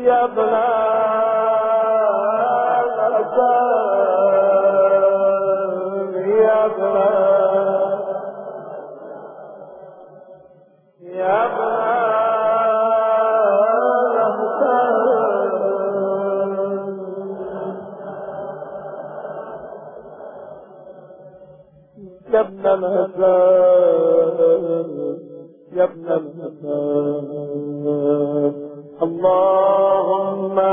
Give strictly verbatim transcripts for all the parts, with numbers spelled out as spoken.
يا ابن الحسن يا ابن يا ابن يا ابن الحسن يا ابن الحسن اللهم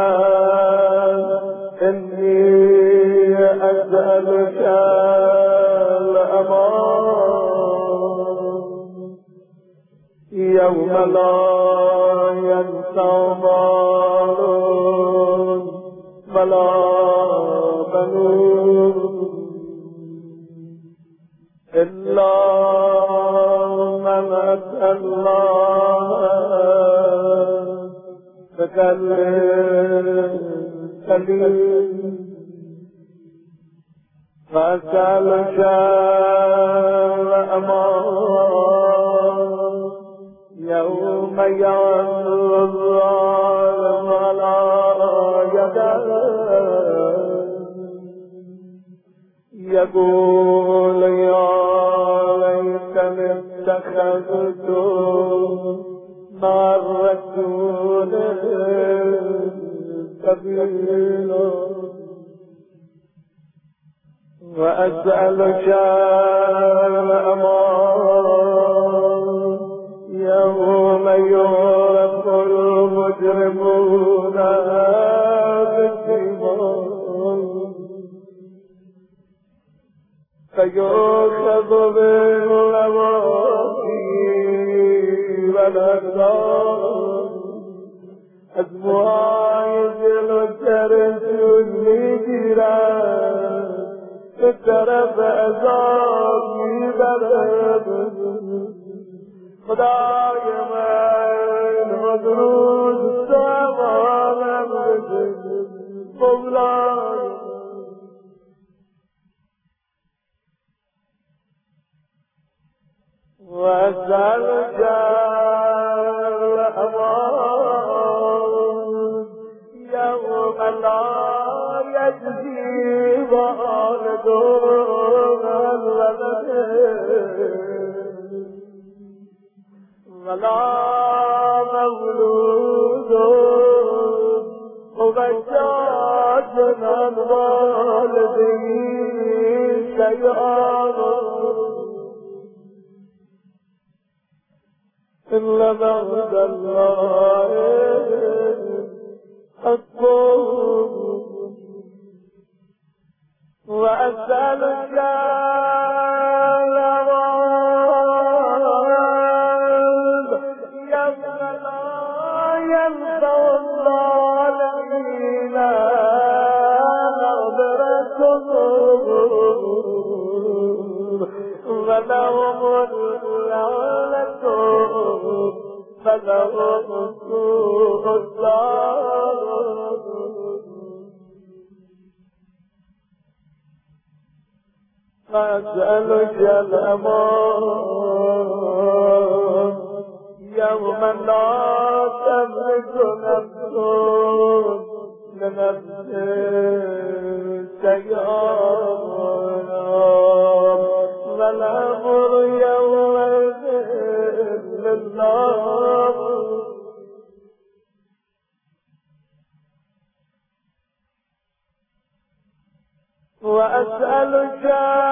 إني أسألك الأمان يوم لا ينفع مال ولا بنون إلا من أتى الله بقلب سليم فأسألك الأمان يوم يعز الظالم على يديه يقول يا ليتني اتخذت مع الرسول سبيلا وأسألك الأمان يوم يعرف المجرمون بالسيماهم فيؤخذ بالنواصي والأقدام أزواج الجرس والنجران الترف أزامي برد خداي من مدروس سامان مولاي وأسألك الأمان يوم لا يجزي والد عن ولده ولا مولود هو شاج عن والده شيئا إلا بعد الله حقه وأسألك الأمان يوم لا ينفع الظالمين نظرتهم ولهم اللعنة فلهم سوء الدار فأسألك الأمان يوم لا تملك نفس لنفس شيئا والأمر يومئذ لله وأسألك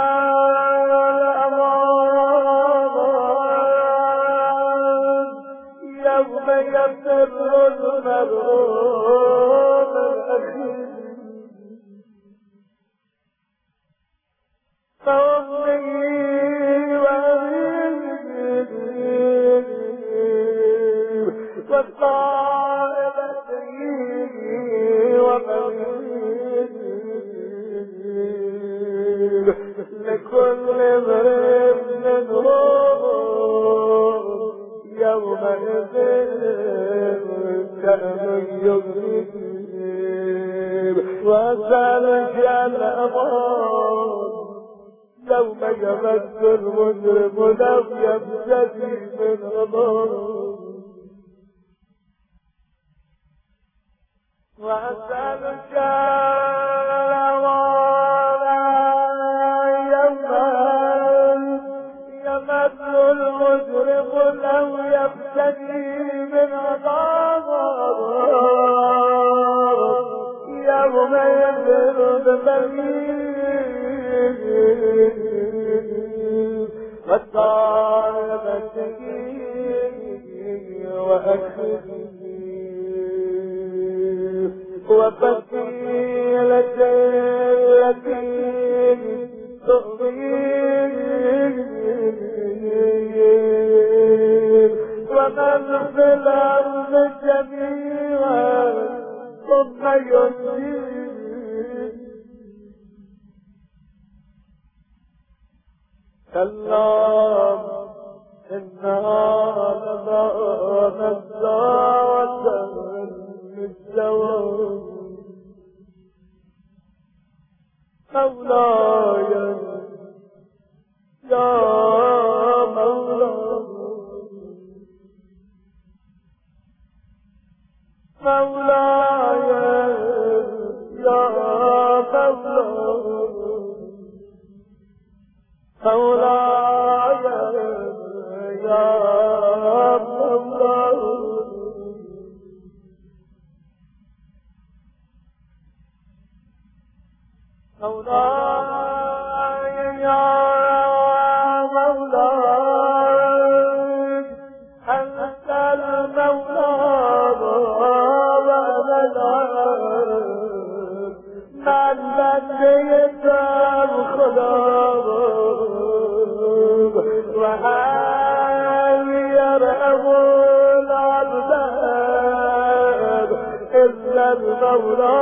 الأمان يوم يفر المرء من أخيه فأمه وأبيه وصاحبته وبنيه لكل امرئ منهم يومئذ شأن يغنيه وأسألك الأمان يوم يمس المجرم لم يبتدي من أمان وأسألك روانا يوما يمد المجرم لو يفتدي من عذابه يوم يفر ببنيه والطالب الشقي وأكفه وفتيلة التي تؤذيه ومن في الأرض جميعا ثم ينجيه كلا إنها لما نزاعة للجواب مولاي يا مولاي مولاي يا مولاي مولاي يا مولاي مولاي يا مولاي أنت المولى من بديت الخلاب وهل يرأب العبد إلا المولى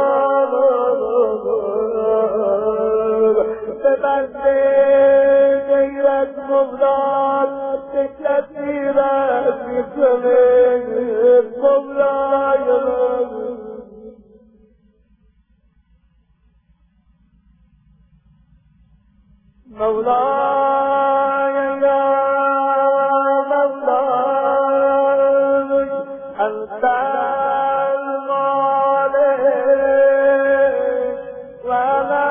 ببديت مبلاد كثيرا في سمين مبلاد مولاي يا مولاي أنت المالك وأنا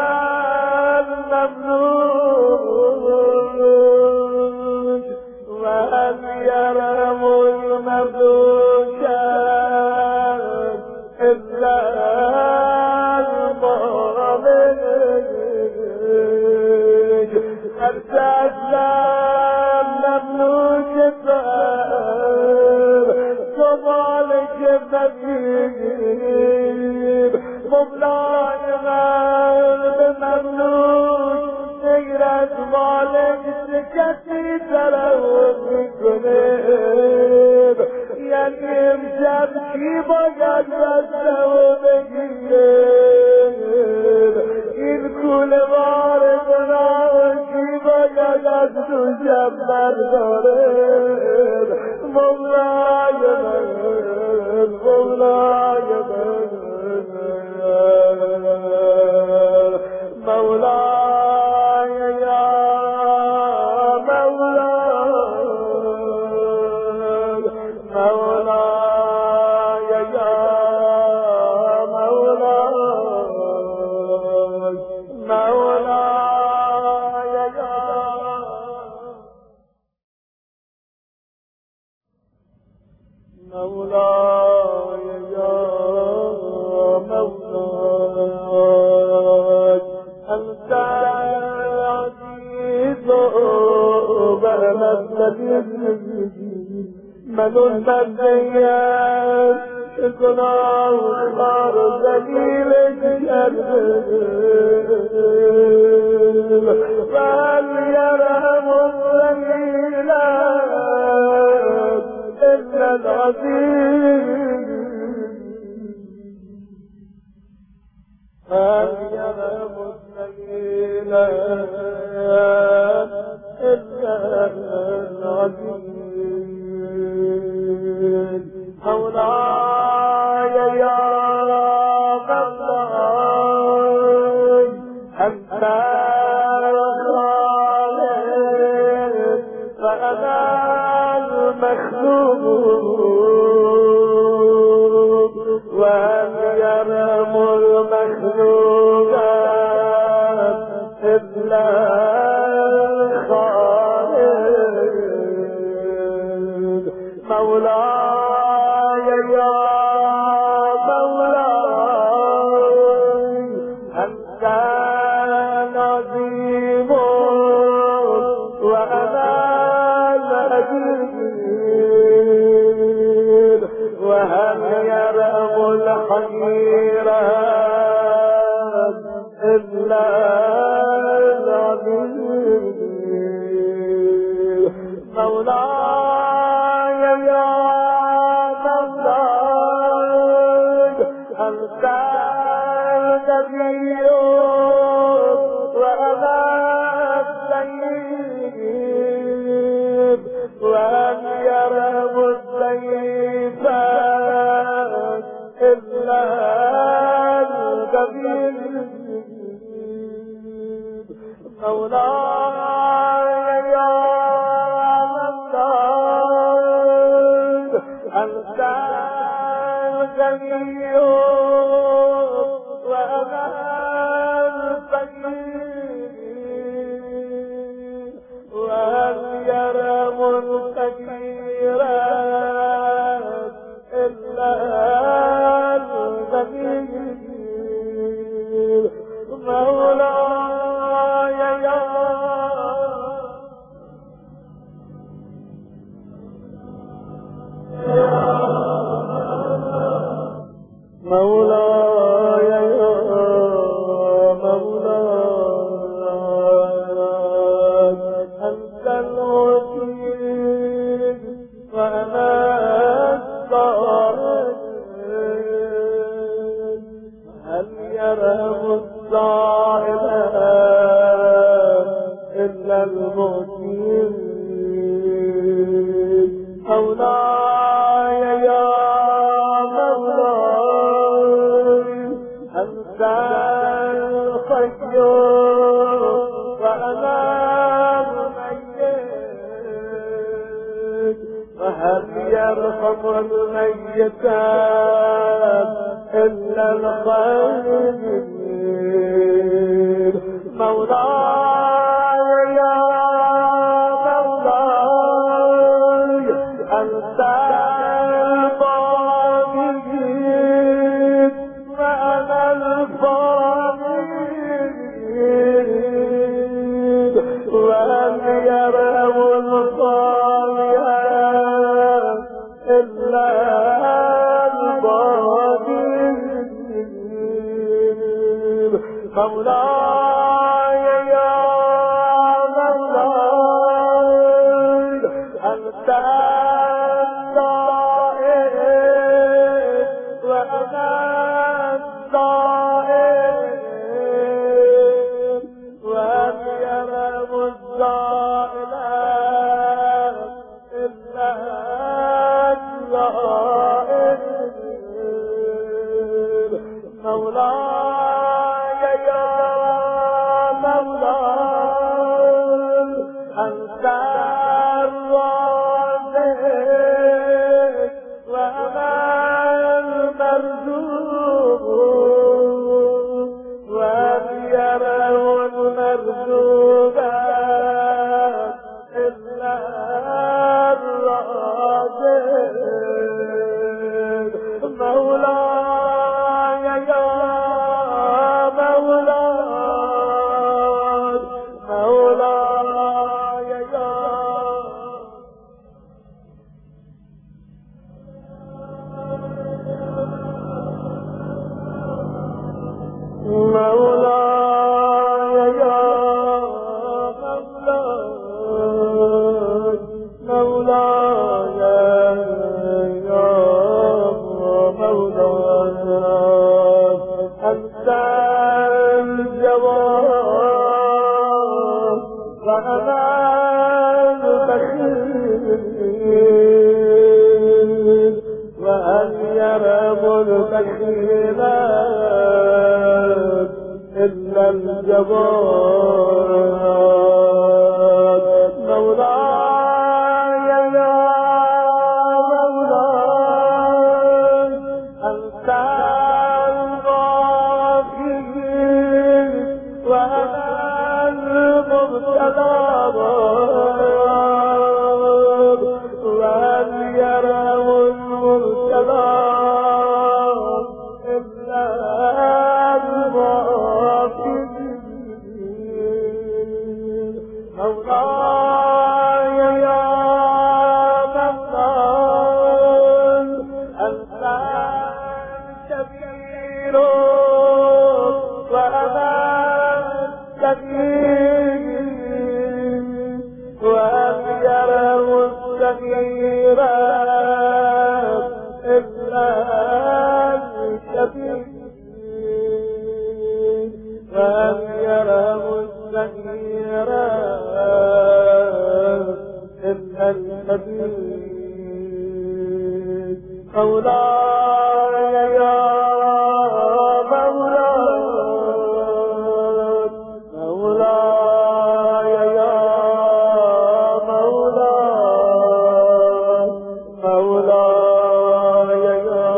المملوك وهل يرم المملوك إلا أرسلنا مملوك الثاب كذلك النبيب مبلاي غالب مملوك سيرت مالك سكتي تلوث الجنيب ينم جبكي بقد بسه بجيب الكل باربنا قد تجمل ضرب مولاي مولاي مولاي يا مولاي مولاي يا مولاي مولاي مولاي يا مولاي أنت العزيز بأمثل من المبنيات إقناع خار دليل الجليل فهل يرهم الرجيلات إلا العزيز هل يرهم الرجيلات إلا العزيز مولاي يا مولاي أنت الخالق فأنا المخلوق وأن يرى الحقيرة إلا العبيد مولاي يا مولاي أنت النبي وأنا السيد وأن يرم السيف إلا الكبير مولاي يا مولاي أنت الغني وأنا الفقير وهل يرم الكثير إلا الغني مولاي يا مولاي يا مولاي أنت الوكيل وأنا الصائد هل يرهم الصائد إلا الموكيل مولاي يا أنت الخير وأنا الميت وهل يرحم الميت إلا الخير مولاي يا مولاي أنت وأن يروا الصالحات إلا الباطل مولاي يا مولاي أنت الطائر وأنا الطائر وأن يروا الزائلات إلا الزائل مولاي يا مولاي أنت الرازق وأنا المرزوق وأن يروا المرزوقات إلا الرازق مولاي يا مولاي مولاي يا مولاي يا مولاي مولاي يا مولاي أنت الجواب وأنا البخيل وأن يرم البخيلات إلا الجبار مولاي يا مولاي أنت الغافل وأنا المبتلى وأن يروا المبتلى إلا الغافل السبيل وأنا السبيل وأن يروا السبيل إلا السبيل وأن يروا السبيل إلا السبيل مولاي يا مولاي مولاي يا مولاي مولاي يا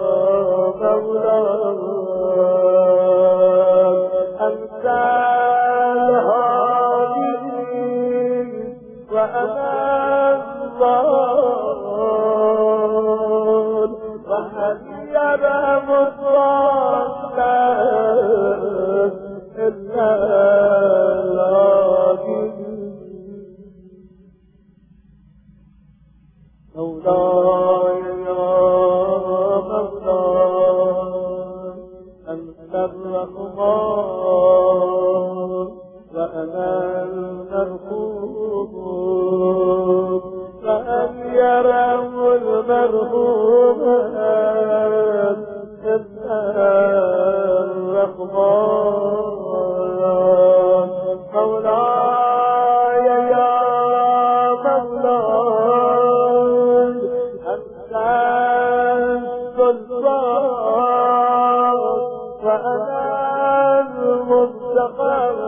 مولاي أنت الهادي وأنا الضال وحسب مصرفا إلا الهادي مولاي يا مولاي أنت الرحمن وأنا المرحوم وأن يرم المرحوم إلا الرحمن مولاي يا مولاي أنت السلطان وأنا المفتقر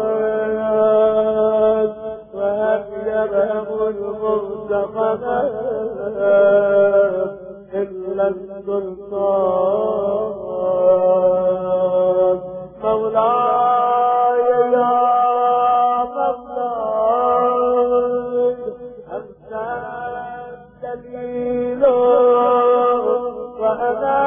وأن يرم المفتقر إلا السلطان مولاي يا مولاي أنت الدليل وأنا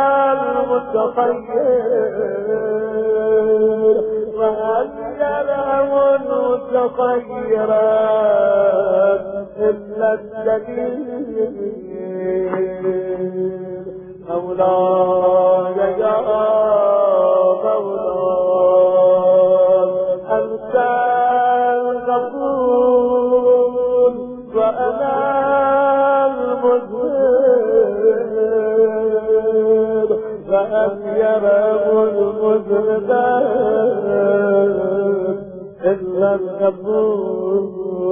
المتخير وأن يرم المتخير إلا الدليل مولاي يا مولاي أنت الغفور وأنا المذنب وأن يرم المذنب إلا الغفور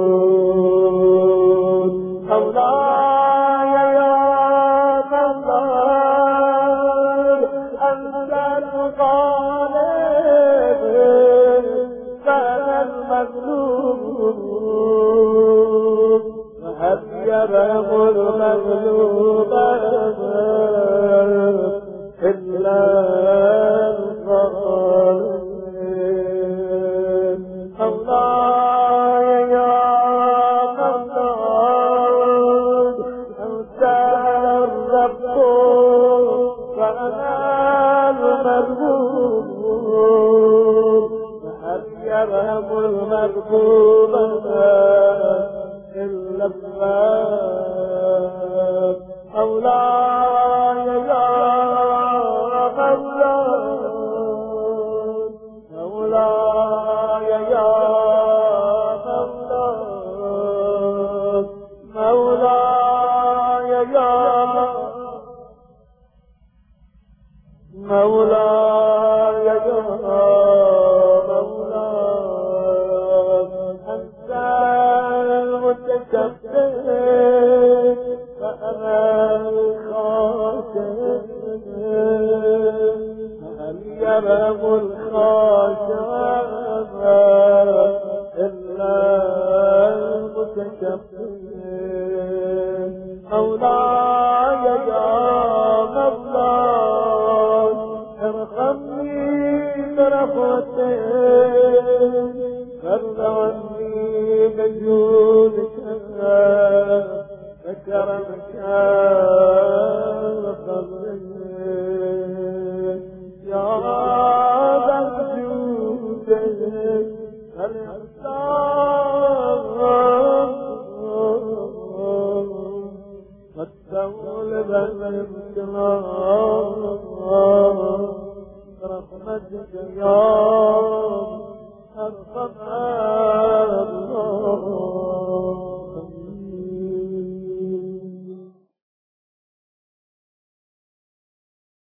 مولاي يا مولاي أنت الغالب فأنا المغلوب وهل يرم المغلوب إلا الغالب مولاي يا مولاي أنت الرب وأنا المرهوب وهل يرهم المرهوب إلا الباب مولاي يا مولاي مولاي يا مولاي مولاي يا مولاي يا مولاي أنت المتكبر وأنا الخاشع هل يرم الخاشع إلا المتكبر مولاي يا مولاي ارحمني برحمتك فرض عني بجودك وكرمك وفضلك يا ذا الجود الإحسان والتولد الامتنان يا